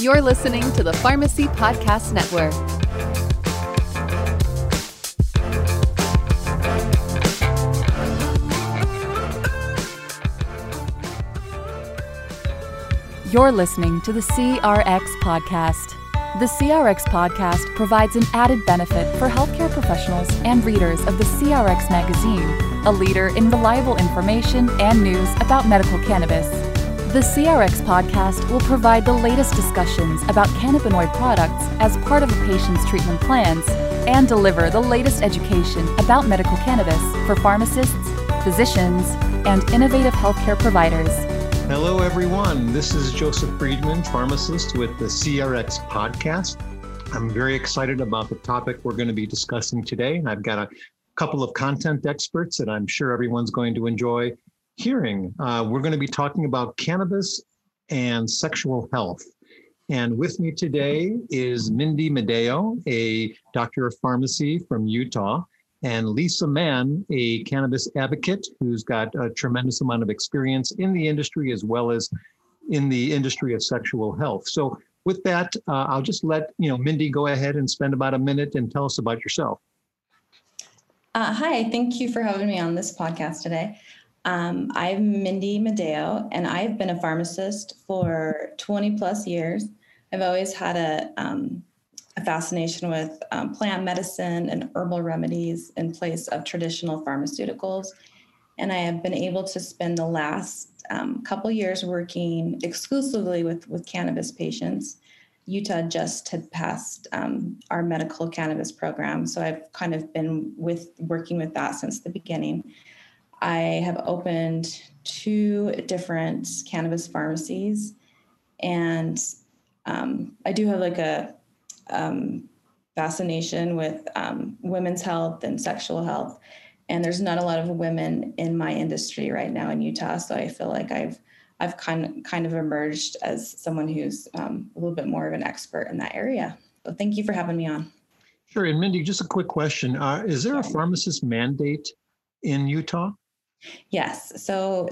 You're listening to the Pharmacy Podcast Network. You're listening to the CRX Podcast. The CRX Podcast provides an added benefit for healthcare professionals and readers of the CRX magazine, a leader in reliable information and news about medical cannabis. The CRX Podcast will provide the latest discussions about cannabinoid products as part of a patient's treatment plans and deliver the latest education about medical cannabis for pharmacists, physicians, and innovative healthcare providers. Hello, everyone. This is Joseph Friedman, pharmacist with the CRX Podcast. I'm very excited about the topic we're going to be discussing today. And I've got a couple of content experts that I'm sure everyone's going to enjoy hearing. We're going to be talking about cannabis and sexual health. And with me today is Mindy Medeo, a doctor of pharmacy from Utah, and Lisa Mann, a cannabis advocate who's got a tremendous amount of experience in the industry as well as in the industry of sexual health. So with that, I'll just let Mindy go ahead and spend about a minute and tell us about yourself. Hi, thank you for having me on this podcast today. I'm Mindy Medeo, and I've been a pharmacist for 20 plus years. I've always had a fascination with plant medicine and herbal remedies in place of traditional pharmaceuticals. And I have been able to spend the last couple years working exclusively with cannabis patients. Utah just had passed our medical cannabis program, so I've kind of been working with that since the beginning. I have opened 2 different cannabis pharmacies, and I do have like a fascination with women's health and sexual health. And there's not a lot of women in my industry right now in Utah. So I feel like I've kind of emerged as someone who's a little bit more of an expert in that area. So thank you for having me on. Sure. And Mindy, just a quick question. Is there a pharmacist mandate in Utah? Yes. So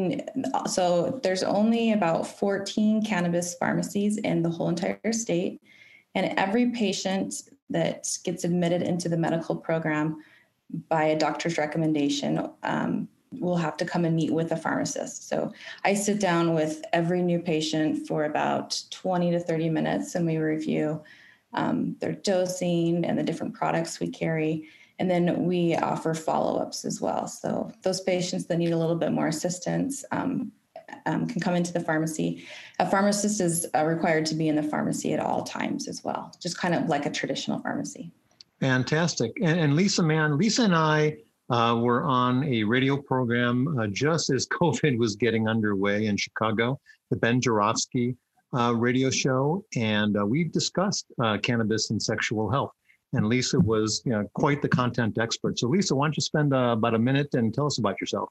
there's only about 14 cannabis pharmacies in the whole entire state. And every patient that gets admitted into the medical program by a doctor's recommendation will have to come and meet with a pharmacist. So I sit down with every new patient for about 20 to 30 minutes, and we review their dosing and the different products we carry. And then we offer follow-ups as well. So those patients that need a little bit more assistance can come into the pharmacy. A pharmacist is required to be in the pharmacy at all times as well, just kind of like a traditional pharmacy. Fantastic. And Lisa Mann, Lisa and I were on a radio program just as COVID was getting underway in Chicago, the Ben Joravsky radio show, and we discussed cannabis and sexual health. And Lisa was quite the content expert. So Lisa, why don't you spend about a minute and tell us about yourself?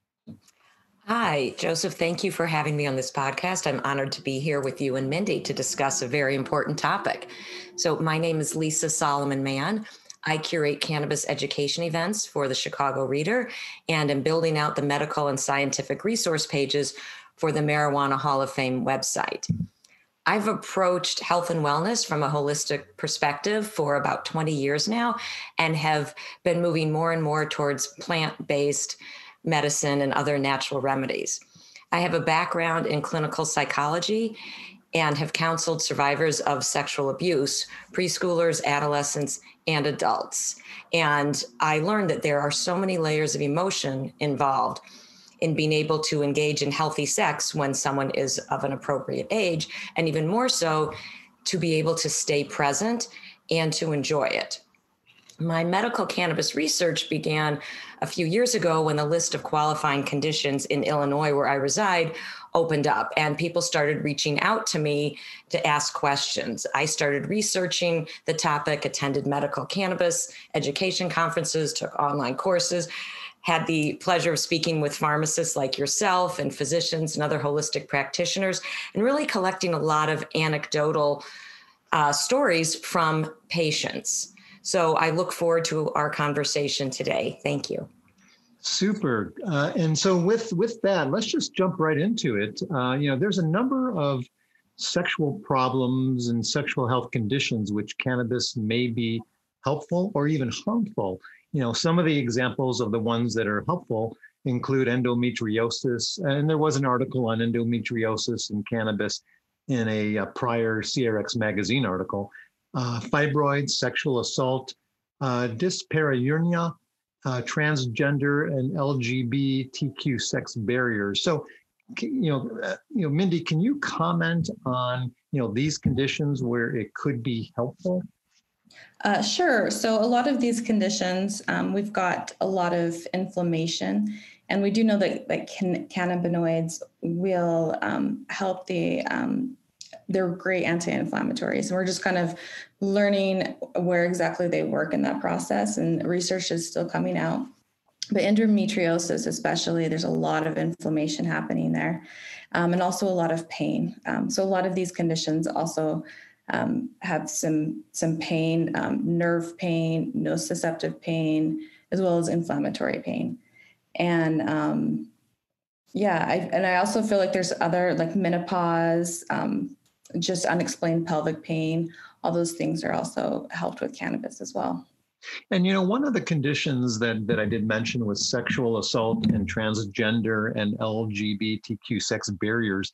Hi, Joseph. Thank you for having me on this podcast. I'm honored to be here with you and Mindy to discuss a very important topic. So my name is Lisa Solomon Mann. I curate cannabis education events for the Chicago Reader and am building out the medical and scientific resource pages for the Marijuana Hall of Fame website. I've approached health and wellness from a holistic perspective for about 20 years now and have been moving more and more towards plant-based medicine and other natural remedies. I have a background in clinical psychology and have counseled survivors of sexual abuse, preschoolers, adolescents, and adults. And I learned that there are so many layers of emotion involved in being able to engage in healthy sex when someone is of an appropriate age, and even more so, to be able to stay present and to enjoy it. My medical cannabis research began a few years ago when the list of qualifying conditions in Illinois, where I reside, opened up and people started reaching out to me to ask questions. I started researching the topic, attended medical cannabis education conferences, took online courses, had the pleasure of speaking with pharmacists like yourself and physicians and other holistic practitioners, and really collecting a lot of anecdotal stories from patients. So I look forward to our conversation today. Thank you. Super. And so with that, let's just jump right into it. There's a number of sexual problems and sexual health conditions which cannabis may be helpful or even harmful. Some of the examples of the ones that are helpful include endometriosis. And there was an article on endometriosis and cannabis in a prior CRX magazine article. Fibroids, sexual assault, dyspareunia, transgender and LGBTQ sex barriers. So, Mindy, can you comment on, these conditions where it could be helpful? Sure. So a lot of these conditions, we've got a lot of inflammation, and we do know that cannabinoids will help they're great anti-inflammatories. And we're just kind of learning where exactly they work in that process, and research is still coming out. But endometriosis especially, there's a lot of inflammation happening there, and also a lot of pain. So a lot of these conditions also have some pain, nerve pain, nociceptive pain, as well as inflammatory pain. And I also feel like there's other, like menopause, just unexplained pelvic pain. All those things are also helped with cannabis as well. And, one of the conditions that I did mention was sexual assault and transgender and LGBTQ sex barriers.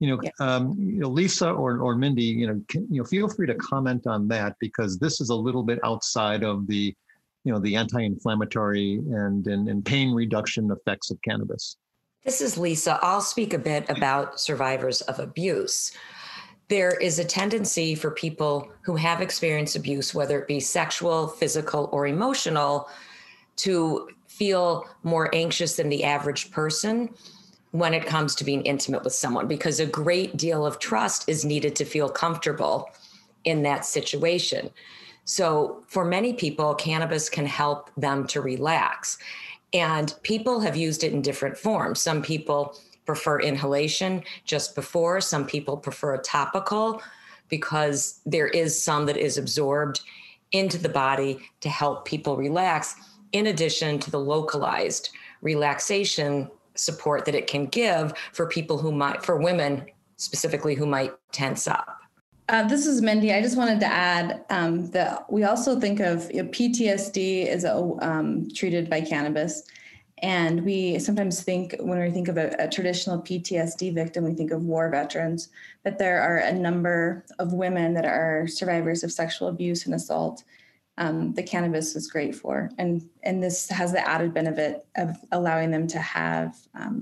Lisa or Mindy, feel free to comment on that, because this is a little bit outside of the anti-inflammatory and pain reduction effects of cannabis. This is Lisa. I'll speak a bit about survivors of abuse. There is a tendency for people who have experienced abuse, whether it be sexual, physical, or emotional, to feel more anxious than the average person when it comes to being intimate with someone, because a great deal of trust is needed to feel comfortable in that situation. So for many people, cannabis can help them to relax. And people have used it in different forms. Some people prefer inhalation just before. Some people prefer a topical, because there is some that is absorbed into the body to help people relax, in addition to the localized relaxation support that it can give for people for women specifically, who might tense up. This is Mindy. I just wanted to add that we also think of PTSD is treated by cannabis. And we sometimes think, when we think of a traditional PTSD victim, we think of war veterans, but there are a number of women that are survivors of sexual abuse and assault that cannabis is great for. And this has the added benefit of allowing them to have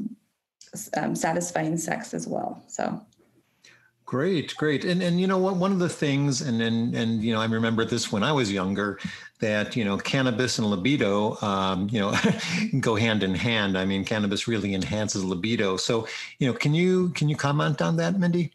satisfying sex as well. So. Great. And you know what, one of the things, and I remember this when I was younger, that, cannabis and libido, go hand in hand. I mean, cannabis really enhances libido. So, can you comment on that, Mindy?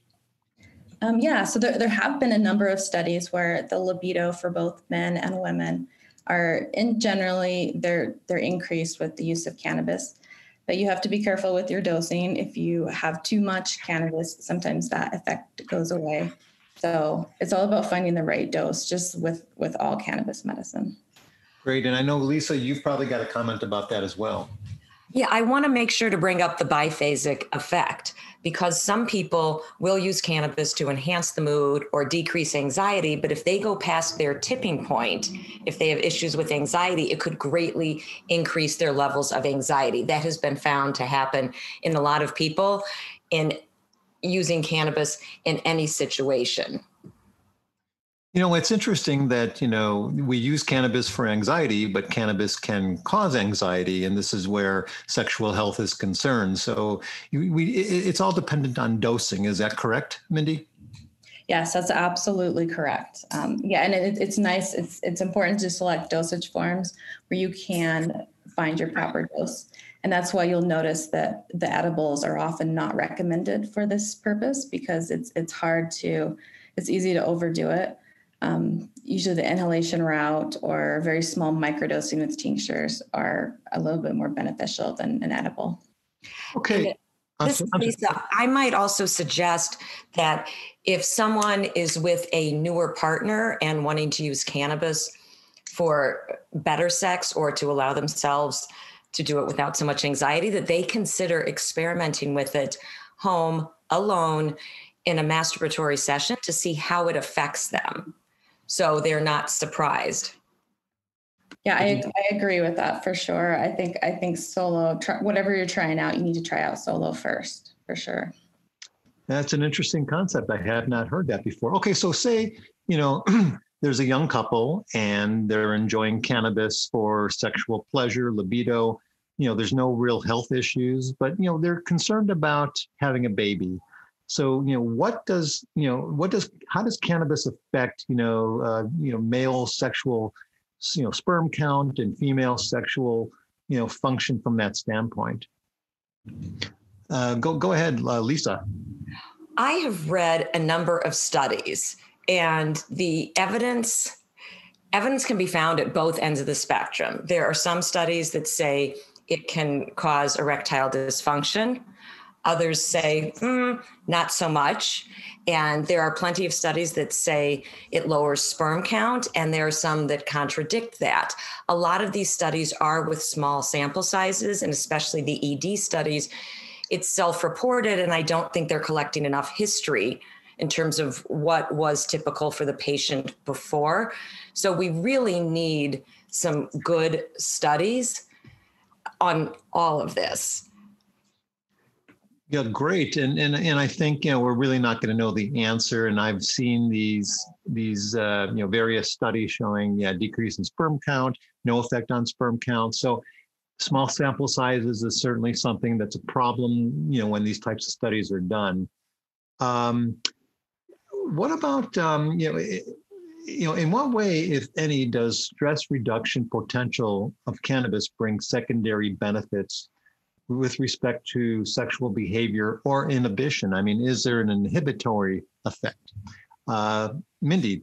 So there have been a number of studies where the libido for both men and women are generally they're increased with the use of cannabis. But you have to be careful with your dosing. If you have too much cannabis, sometimes that effect goes away. So it's all about finding the right dose, just with all cannabis medicine. Great. And I know, Lisa, you've probably got a comment about that as well. Yeah, I want to make sure to bring up the biphasic effect, because some people will use cannabis to enhance the mood or decrease anxiety. But if they go past their tipping point, if they have issues with anxiety, it could greatly increase their levels of anxiety. That has been found to happen in a lot of people in using cannabis in any situation. It's interesting that, we use cannabis for anxiety, but cannabis can cause anxiety. And this is where sexual health is concerned. So it's all dependent on dosing. Is that correct, Mindy? Yes, that's absolutely correct. And it's nice. It's important to select dosage forms where you can find your proper dose. And that's why you'll notice that the edibles are often not recommended for this purpose, because it's easy to overdo it. Usually the inhalation route or very small microdosing with tinctures are a little bit more beneficial than an edible. Okay. This is Lisa. I might also suggest that if someone is with a newer partner and wanting to use cannabis for better sex, or to allow themselves to do it without so much anxiety, that they consider experimenting with it home, alone, in a masturbatory session to see how it affects them, so they're not surprised. Yeah, I agree with that for sure. I think solo, whatever you're trying out, you need to try out solo first, for sure. That's an interesting concept. I had not heard that before. Okay, so say, there's a young couple and they're enjoying cannabis for sexual pleasure, libido. There's no real health issues, but, they're concerned about having a baby. So, how does cannabis affect, male sexual, sperm count and female sexual, function from that standpoint? Go ahead, Lisa. I have read a number of studies, and the evidence can be found at both ends of the spectrum. There are some studies that say it can cause erectile dysfunction. Others say, not so much. And there are plenty of studies that say it lowers sperm count, and there are some that contradict that. A lot of these studies are with small sample sizes, and especially the ED studies, it's self-reported, and I don't think they're collecting enough history in terms of what was typical for the patient before. So we really need some good studies on all of this. Yeah, great. And I think, we're really not going to know the answer. And I've seen these various studies showing, decrease in sperm count, no effect on sperm count. So small sample sizes is certainly something that's a problem, when these types of studies are done. What about, in what way, if any, does stress reduction potential of cannabis bring secondary benefits with respect to sexual behavior or inhibition? I mean, is there an inhibitory effect? Mindy.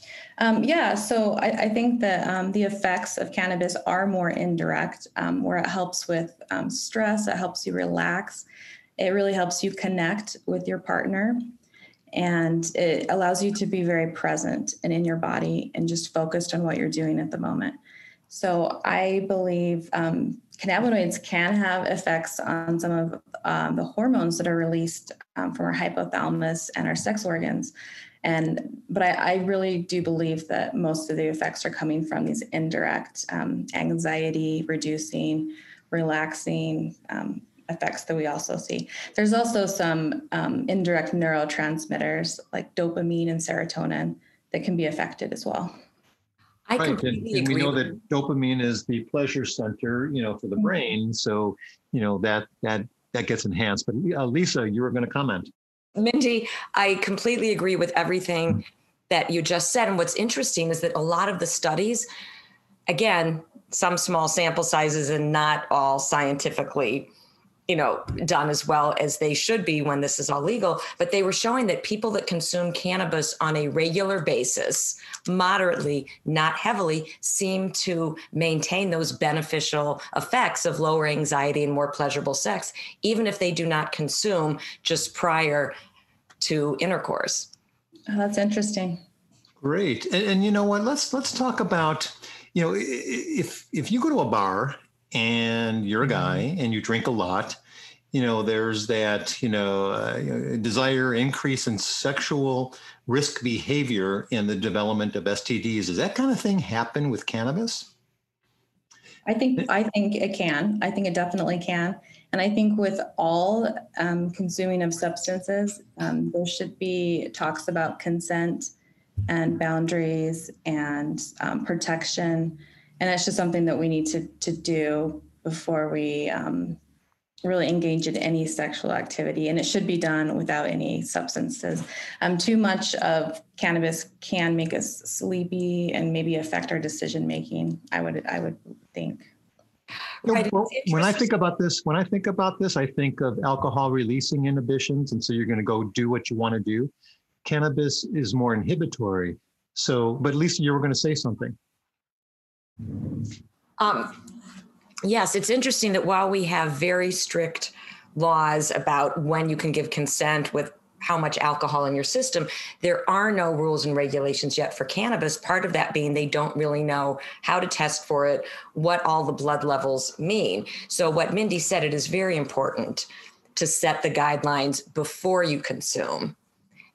So I think that the effects of cannabis are more indirect, where it helps with stress, it helps you relax, it really helps you connect with your partner, and it allows you to be very present and in your body and just focused on what you're doing at the moment. So I believe cannabinoids can have effects on some of the hormones that are released from our hypothalamus and our sex organs. But I really do believe that most of the effects are coming from these indirect anxiety reducing, relaxing effects that we also see. There's also some indirect neurotransmitters like dopamine and serotonin that can be affected as well. I completely agree. We know that dopamine is the pleasure center, for the brain. So, that gets enhanced. But Lisa, you were going to comment. Mindy, I completely agree with everything that you just said. And what's interesting is that a lot of the studies, again, some small sample sizes and not all scientifically, done as well as they should be when this is all legal, but they were showing that people that consume cannabis on a regular basis, moderately, not heavily, seem to maintain those beneficial effects of lower anxiety and more pleasurable sex, even if they do not consume just prior to intercourse. Oh, that's interesting. Great. And you know what, let's talk about, if you go to a bar and you're a guy and you drink a lot, there's that, desire increase in sexual risk behavior in the development of STDs. Does that kind of thing happen with cannabis? I think it can. I think it definitely can. And I think with all consuming of substances, there should be talks about consent and boundaries and protection. And that's just something that we need to do before we really engage in any sexual activity. And it should be done without any substances. Too much of cannabis can make us sleepy and maybe affect our decision making, I would think. Right. When I think about this, I think of alcohol releasing inhibitions. And so you're going to go do what you want to do. Cannabis is more inhibitory. So, but Lisa, you were going to say something. Yes, it's interesting that while we have very strict laws about when you can give consent with how much alcohol in your system, there are no rules and regulations yet for cannabis. Part of that being they don't really know how to test for it, what all the blood levels mean. So what Mindy said, it is very important to set the guidelines before you consume.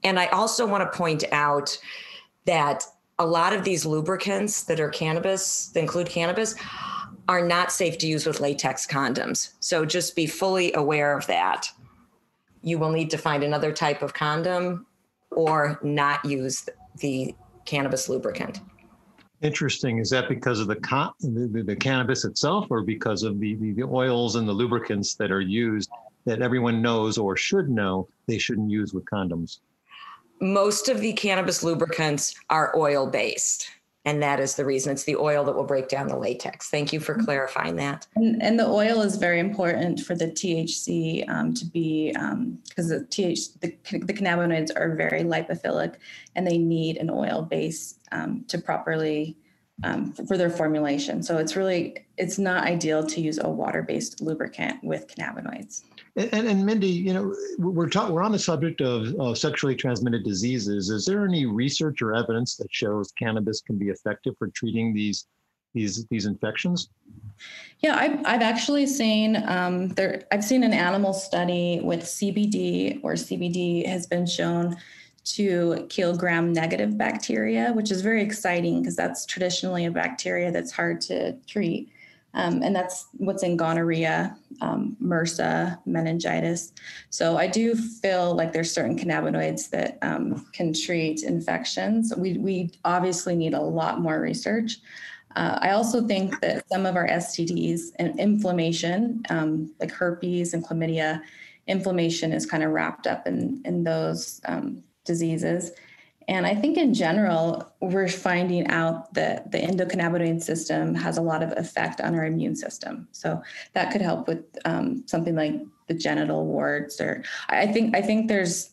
And I also want to point out that a lot of these lubricants that are cannabis, that include cannabis, are not safe to use with latex condoms. So just be fully aware of that. You will need to find another type of condom or not use the cannabis lubricant. Interesting. Is that because of the cannabis itself, or because of the oils and the lubricants that are used that everyone knows or should know they shouldn't use with condoms? Most of the cannabis lubricants are oil-based, and that is the reason. It's the oil that will break down the latex. Thank you for clarifying that. And the oil is very important for the THC to be, because the cannabinoids are very lipophilic, and they need an oil base to properly, for their formulation. So it's not ideal to use a water-based lubricant with cannabinoids. And Mindy, we're on the subject of sexually transmitted diseases. Is there any research or evidence that shows cannabis can be effective for treating these infections? Yeah, I've actually seen I've seen an animal study with CBD, where CBD has been shown to kill gram-negative bacteria, which is very exciting because that's traditionally a bacteria that's hard to treat. And that's what's in gonorrhea, MRSA, meningitis. So I do feel like there's certain cannabinoids that can treat infections. We obviously need a lot more research. I also think that some of our STDs and inflammation, like herpes and chlamydia, inflammation is kind of wrapped up in those diseases. And I think in general, we're finding out that the endocannabinoid system has a lot of effect on our immune system. So that could help with something like the genital warts, or I think there's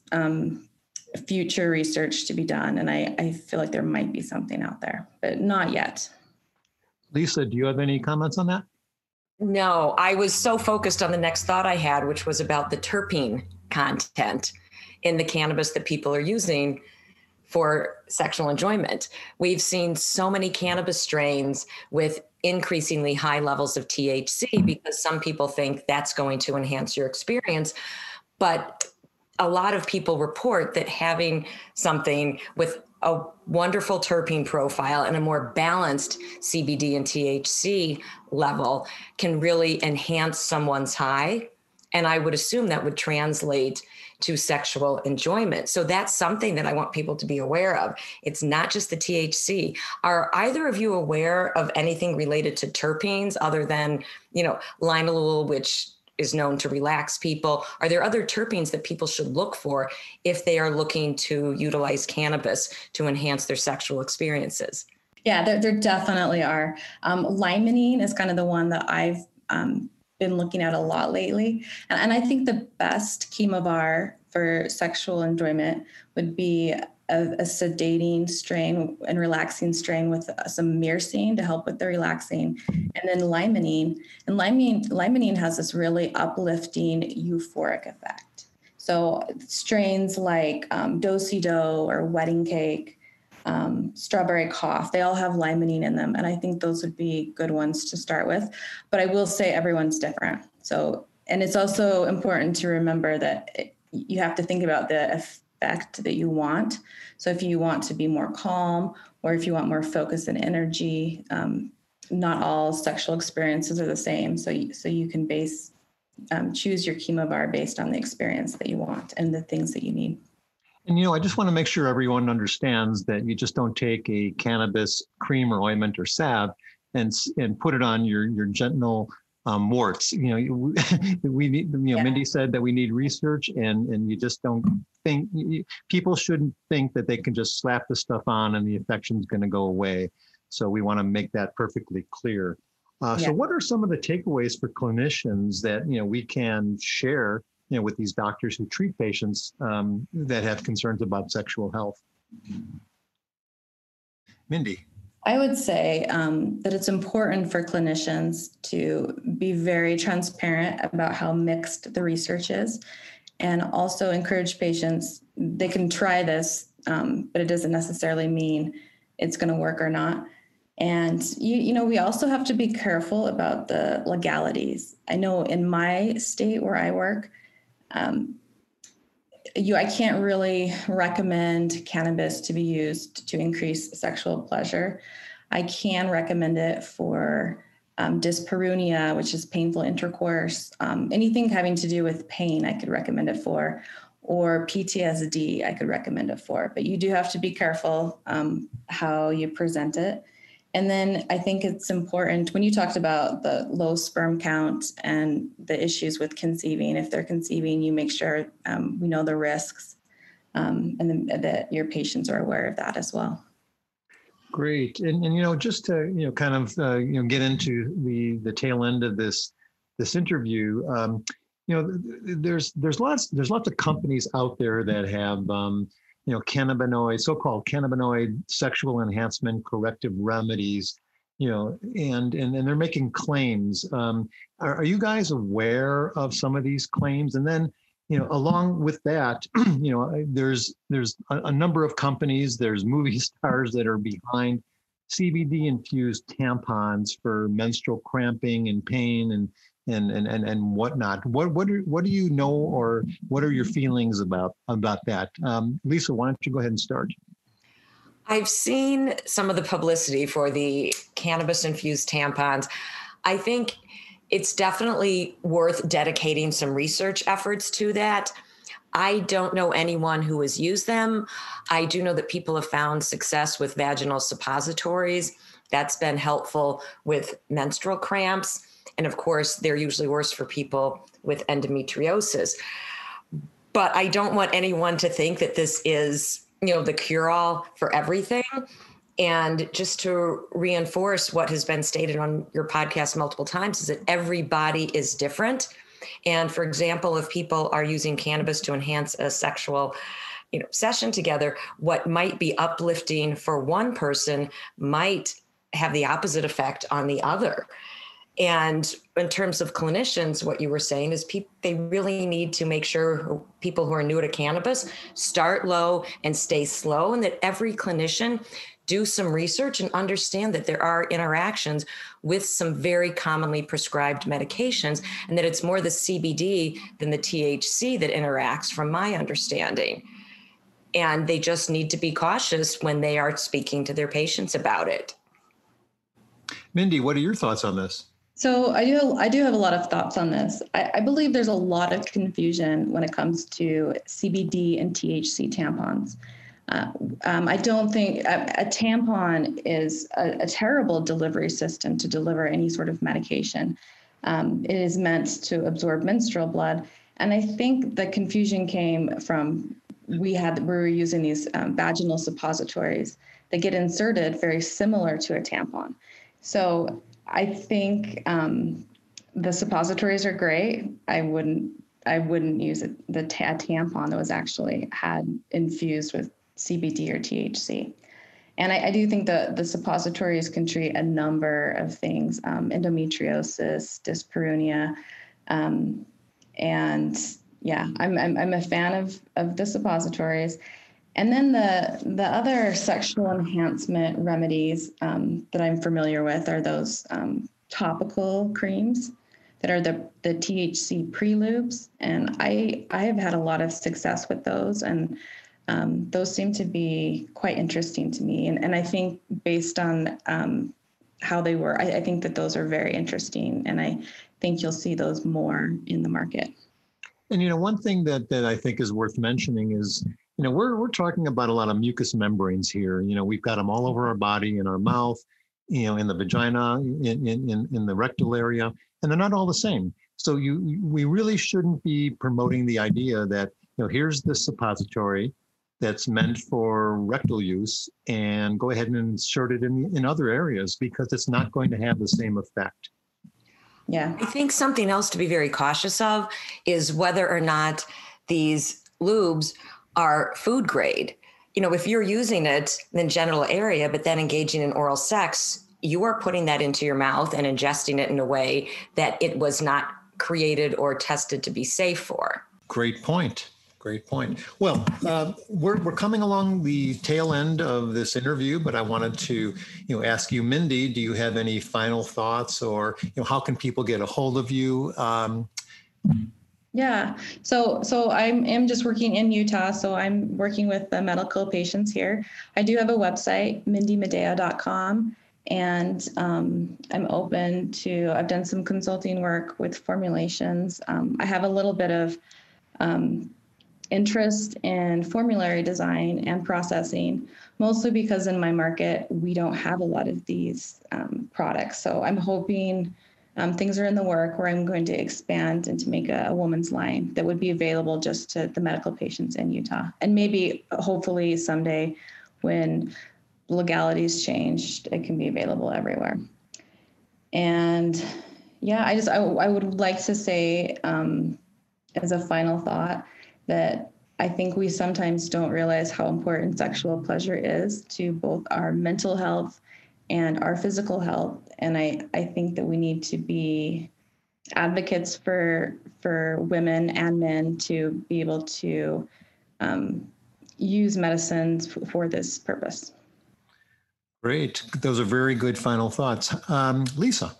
future research to be done. And I feel like there might be something out there, but not yet. Lisa, do you have any comments on that? No, I was so focused on the next thought I had, which was about the terpene content in the cannabis that people are using for sexual enjoyment. We've seen so many cannabis strains with increasingly high levels of THC because some people think that's going to enhance your experience. But a lot of people report that having something with a wonderful terpene profile and a more balanced CBD and THC level can really enhance someone's high. And I would assume that would translate to sexual enjoyment. So that's something that I want people to be aware of. It's not just the THC. Are either of you aware of anything related to terpenes other than, linalool, which is known to relax people? Are there other terpenes that people should look for if they are looking to utilize cannabis to enhance their sexual experiences? Yeah, there definitely are. Limonene is kind of the one that I've been looking at a lot lately. And I think the best chemovar for sexual enjoyment would be a sedating strain and relaxing strain with some myrcene to help with the relaxing, and then limonene. And limonene has this really uplifting euphoric effect. So strains like do-si-do or wedding cake, strawberry cough, they all have limonene in them. And I think those would be good ones to start with. But I will say everyone's different. So, and it's also important to remember that you have to think about the effect that you want. So if you want to be more calm, or if you want more focus and energy, not all sexual experiences are the same. So you can choose your chemovar based on the experience that you want and the things that you need. And, I just want to make sure everyone understands that you just don't take a cannabis cream or ointment or salve and put it on your genital warts. We need, Mindy said that we need research, and you just don't think, people shouldn't think that they can just slap the stuff on and the infection's going to go away. So we want to make that perfectly clear. So what are some of the takeaways for clinicians that, we can share with these doctors who treat patients that have concerns about sexual health? Mindy. I would say that it's important for clinicians to be very transparent about how mixed the research is, and also encourage patients, they can try this, but it doesn't necessarily mean it's going to work or not. And, we also have to be careful about the legalities. I know in my state where I work, I can't really recommend cannabis to be used to increase sexual pleasure. I can recommend it for dyspareunia, which is painful intercourse. Anything having to do with pain, I could recommend it for, or PTSD, I could recommend it for. But you do have to be careful how you present it. And then I think it's important when you talked about the low sperm count and the issues with conceiving. If they're conceiving, you make sure we know the risks and then that your patients are aware of that as well. Great. And just to, kind of, get into the tail end of this interview, there's lots of companies out there that have, cannabinoid, so-called cannabinoid sexual enhancement corrective remedies, and they're making claims. Are you guys aware of some of these claims? And then, along with that, there's a number of companies, there's movie stars that are behind CBD infused tampons for menstrual cramping and pain and whatnot. What do you know, or what are your feelings about that? Lisa, why don't you go ahead and start? I've seen some of the publicity for the cannabis infused tampons. I think it's definitely worth dedicating some research efforts to that. I don't know anyone who has used them. I do know that people have found success with vaginal suppositories. That's been helpful with menstrual cramps. And of course, they're usually worse for people with endometriosis. But I don't want anyone to think that this is, the cure-all for everything. And just to reinforce what has been stated on your podcast multiple times is that everybody is different. And for example, if people are using cannabis to enhance a sexual, session together, what might be uplifting for one person might have the opposite effect on the other. And in terms of clinicians, what you were saying is they really need to make sure people who are new to cannabis start low and stay slow, and that every clinician do some research and understand that there are interactions with some very commonly prescribed medications, and that it's more the CBD than the THC that interacts, from my understanding. And they just need to be cautious when they are speaking to their patients about it. Mindy, what are your thoughts on this? So I do have a lot of thoughts on this. I believe there's a lot of confusion when it comes to CBD and THC tampons. I don't think a tampon is a terrible delivery system to deliver any sort of medication. It is meant to absorb menstrual blood. And I think the confusion came from we were using these vaginal suppositories that get inserted very similar to a tampon. So I think the suppositories are great. I wouldn't use the tampon that was actually had infused with CBD or THC. And I do think the suppositories can treat a number of things, endometriosis, dyspareunia, and yeah, I'm a fan of the suppositories. And then the other sexual enhancement remedies that I'm familiar with are those topical creams that are the THC pre-lubes. And I have had a lot of success with those, and those seem to be quite interesting to me. And I think based on how they were, I think that those are very interesting. And I think you'll see those more in the market. And, one thing that I think is worth mentioning is, we're talking about a lot of mucous membranes here. We've got them all over our body, in our mouth, in the vagina, in the rectal area, and they're not all the same. So we really shouldn't be promoting the idea that, here's the suppository that's meant for rectal use, and go ahead and insert it in other areas, because it's not going to have the same effect. Yeah. I think something else to be very cautious of is whether or not these lubes are food grade. If you're using it in the genital area, but then engaging in oral sex, you are putting that into your mouth and ingesting it in a way that it was not created or tested to be safe for. Great point. Great point. Well, we're coming along the tail end of this interview, but I wanted to, ask you, Mindy, do you have any final thoughts, or, how can people get a hold of you? Yeah. So I'm just working in Utah. So I'm working with the medical patients here. I do have a website, mindymedeo.com. And I'm open to, I've done some consulting work with formulations. I have a little bit of interest in formulary design and processing, mostly because in my market, we don't have a lot of these products. So I'm hoping things are in the work where I'm going to expand and to make a woman's line that would be available just to the medical patients in Utah. And maybe, hopefully someday when legalities changed, it can be available everywhere. And yeah, I would like to say as a final thought that I think we sometimes don't realize how important sexual pleasure is to both our mental health and our physical health. And I think that we need to be advocates for women and men to be able to use medicines for this purpose. Great. Those are very good final thoughts. Lisa.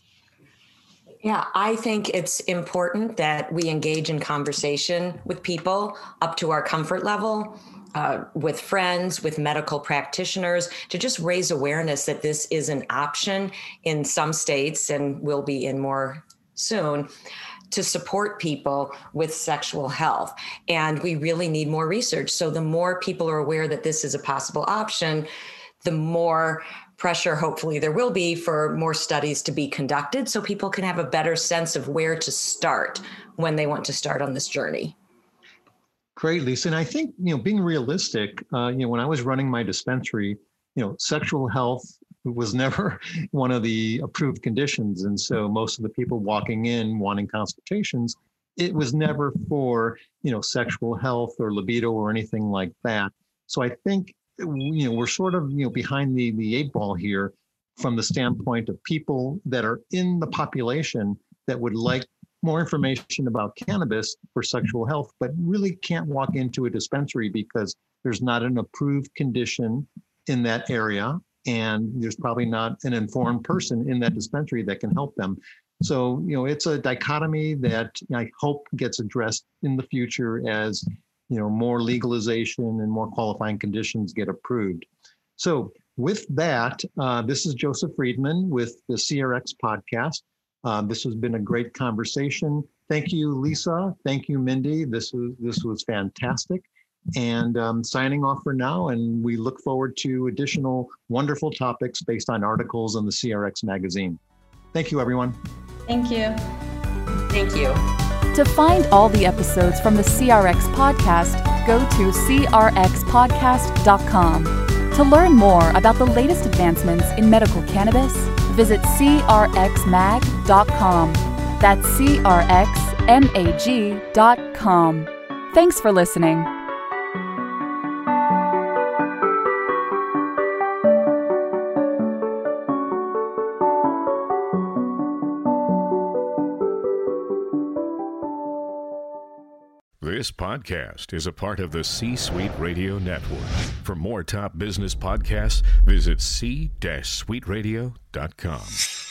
Yeah, I think it's important that we engage in conversation with people up to our comfort level, with friends, with medical practitioners, to just raise awareness that this is an option in some states and will be in more soon, to support people with sexual health. And we really need more research. So the more people are aware that this is a possible option, the more pressure, hopefully, there will be for more studies to be conducted so people can have a better sense of where to start when they want to start on this journey. Great, Lisa. And I think, being realistic, when I was running my dispensary, sexual health was never one of the approved conditions. And so most of the people walking in wanting consultations, it was never for, sexual health or libido or anything like that. So I think, we're sort of, behind the eight ball here from the standpoint of people that are in the population that would like more information about cannabis for sexual health, but really can't walk into a dispensary because there's not an approved condition in that area. And there's probably not an informed person in that dispensary that can help them. So, it's a dichotomy that I hope gets addressed in the future as, more legalization and more qualifying conditions get approved. So with that, this is Joseph Friedman with the CRX podcast. This has been a great conversation. Thank you, Lisa. Thank you, Mindy. This was fantastic. And signing off for now, and we look forward to additional wonderful topics based on articles in the CRX magazine. Thank you, everyone. Thank you. Thank you. To find all the episodes from the CRX podcast, go to crxpodcast.com. To learn more about the latest advancements in medical cannabis, visit crxmag.com. That's crxmag.com. Thanks for listening. This podcast is a part of the C-Suite Radio Network. For more top business podcasts, visit c-suiteradio.com.